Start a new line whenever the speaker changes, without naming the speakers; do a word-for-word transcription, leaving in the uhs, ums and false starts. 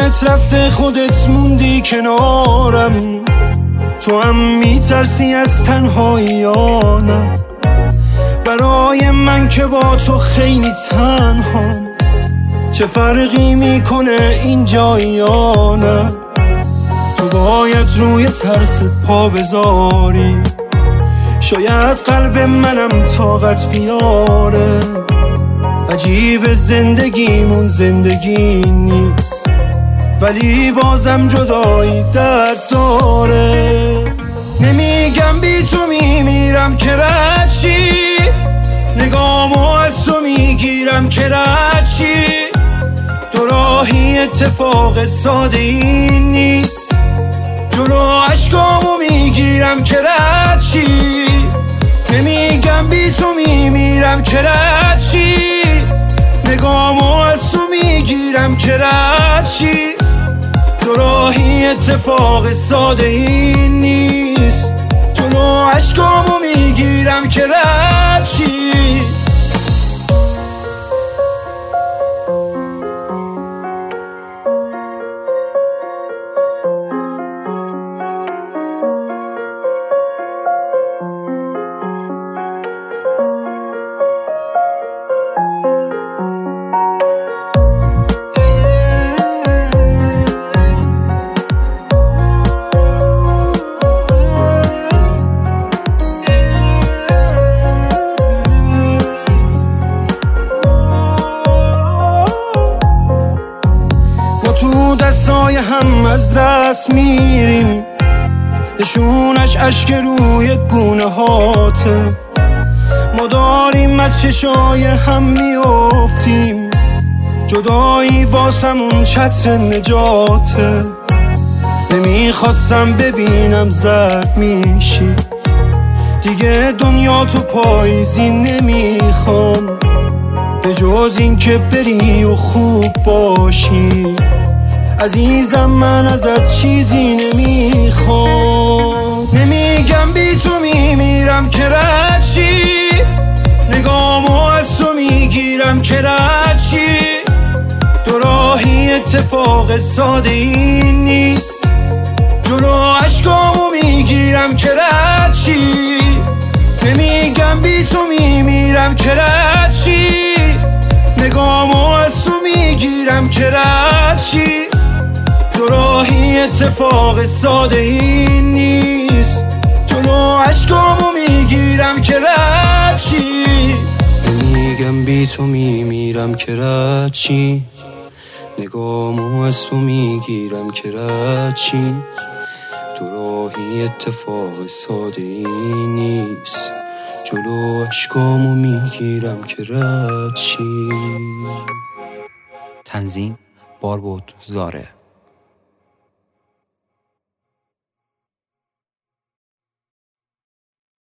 یادت رفته خودت موندی کنارم، تو هم میترسی از تنهایی یا نه؟ برای من که با تو خیلی تنهام، چه فرقی میکنه اینجا یا نه؟ تو باید روی ترس پا بذاری، شاید قلب منم طاقت بیاره. عجیب زندگیمون زندگی نیست، ولی بازم جدایی درد داره. نمیگم بی تو میمیرم که رد چی، نگامو از تو میگیرم که رد چی. دو راهی اتفاق ساده این نیست، جلو عشقامو میگیرم که رد چی. نمیگم بی تو میمیرم که رد چی، نگامو از تو میگیرم که رد چی. دو راهی اتفاق ساده این نیست، جلو عشقامو میگیرم که رد چی. تو دستای هم از دست میریم، نشونش اشک روی گونه هاته. ما داریم از چشای هم میافتیم، جدایی واسمون چتر نجاته. نمیخواستم ببینم زرد میشی، دیگه دنیا تو پاییزی نمیخوام، به جز این که بری و خوب باشی. عزیزم من ازت چیزی نمیخوام. نمیگم بی تو میمیرم که رد چی، نگامو از تو میگیرم که رد چی. دو راهی اتفاق ساده این نیست، جلو عشقامو میگیرم که رد چی. نمیگم بی تو میمیرم که رد چی، نگامو از تو میگیرم که رد چی. دو راهی اتفاق ساده این نیست، جلو عشقامو میگیرم که رد چی. نمیگم بی تو میمیرم که رد چی، نگامو از تو میگیرم که رد چی. دو راهی اتفاق ساده این نیست، جلو عشقامو میگیرم که رد چی.
تنظیم باربود زاره.